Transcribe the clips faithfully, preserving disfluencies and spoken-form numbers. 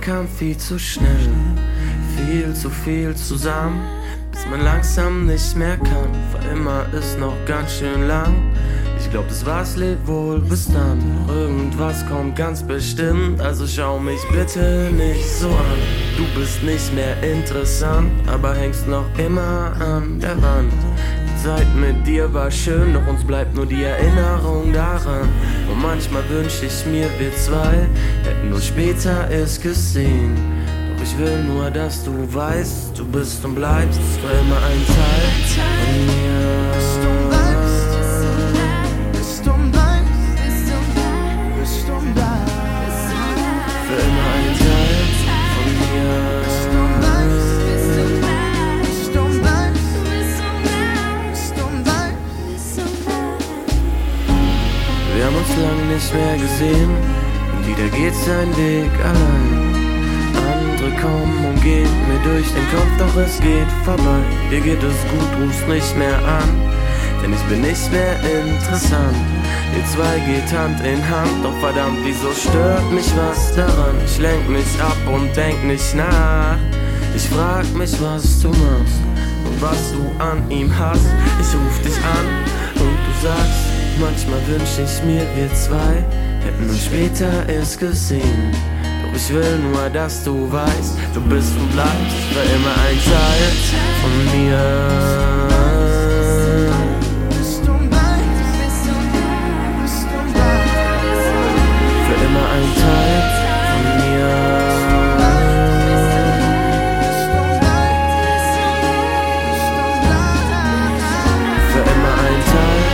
kam viel zu schnell, viel zu viel zusammen, bis man langsam nicht mehr kann. Für immer ist noch ganz schön lang. Ich glaub, das war's, leb wohl, bis dann. Irgendwas kommt ganz bestimmt, also schau mich bitte nicht so an. Du bist nicht mehr interessant, aber hängst noch immer an der Wand. Die Zeit mit dir war schön, doch uns bleibt nur die Erinnerung daran. Und manchmal wünsch ich mir, wir zwei hätten uns später erst gesehen. Doch ich will nur, dass du weißt, du bist und bleibst für immer ein Teil von mir. Für immer ein Teil von mir. Wir haben uns lang nicht mehr gesehen und wieder geht sein Weg allein. Andere kommen und gehen mir durch den Kopf, doch es geht vorbei. Dir geht es gut, rufst nicht mehr an, denn ich bin nicht mehr interessant. Ihr zwei geht Hand in Hand, doch verdammt, wieso stört mich was daran? Ich lenk mich ab und denk nicht nach. Ich frag mich, was du machst und was du an ihm hast. Ich ruf dich an und du sagst, manchmal wünsch ich mir, wir zwei hätten uns später erst gesehen. Doch ich will nur, dass du weißt, du bist und bleibst für immer ein Teil von mir. Ein Teil von mir. Für immer ein Teil.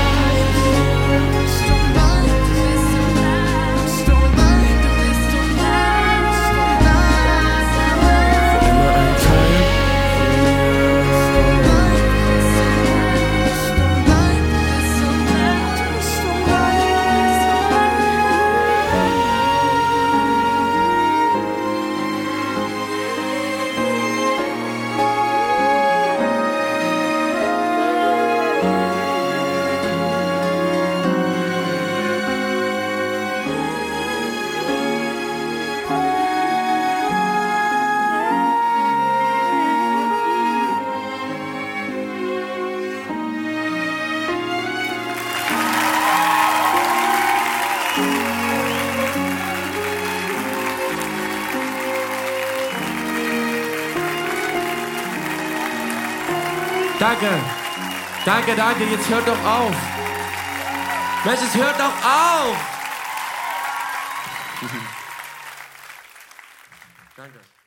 Für immer ein Teil von mir. Danke, danke, danke, jetzt hört doch auf. Mensch, es hört doch auf. Danke.